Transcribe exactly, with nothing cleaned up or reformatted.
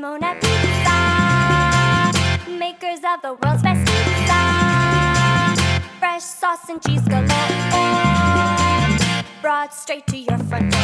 Simone Pizza, makers of the world's best pizza. Fresh sauce and cheese galore, brought straight to your front